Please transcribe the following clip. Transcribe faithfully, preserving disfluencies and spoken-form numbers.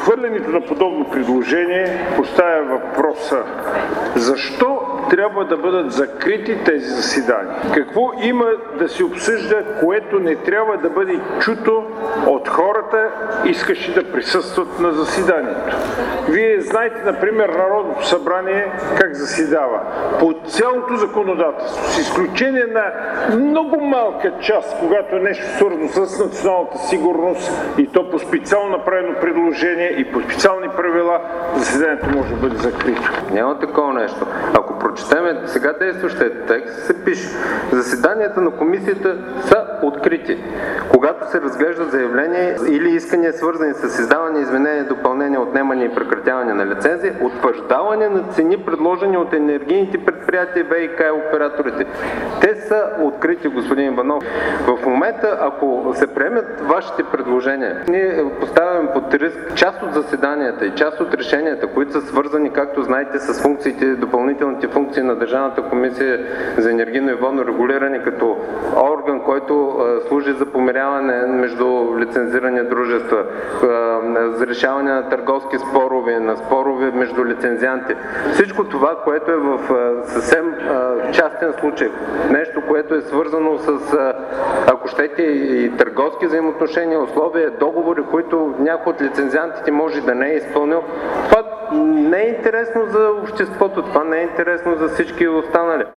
Отхвърлянето на подобно предложение поставя въпроса: защо трябва да бъдат закрити тези заседания? Какво има да се обсъжда, което не трябва да бъде чуто от хората, искащи да присъстват на заседанието? Вие знаете, например, Народното събрание как заседава. По цялото законодателство, с изключение на много малка част, когато е нещо свързано с националната сигурност и то по специално направено предложение и по специални правила, заседанието може да бъде закрито. Няма такова нещо. Ако прочетем сега действащия текст, се пише: заседанията на комисията са открити, когато се разглеждат заявления или искания, свързани с издаване, изменение, допълнение, отнемане и прекратяване на лицензии, утвърждаване на цени, предложени от енергийните предприятия, ВиК операторите. Те са открити, господин Иванов. В момента, ако се приемат вашите предложения, ние поставяме под риск част от заседанията и част от решенията, които са свързани, както знаете, с функциите, допълнителните функции на Държавната комисия за енергийно и водно регулиране като орган, който служи за помиряване между лицензирани дружества, за решаване на търговски спорове, на спорове между лицензианти. Всичко това, което е в съвсем частен случай, нещо, което е свързано с, ако щете, и търговски взаимоотношения, условия, договори, които някой от лицензиантите може да не е изпълнил, това не е интересно за обществото, това не е интересно за всички останали.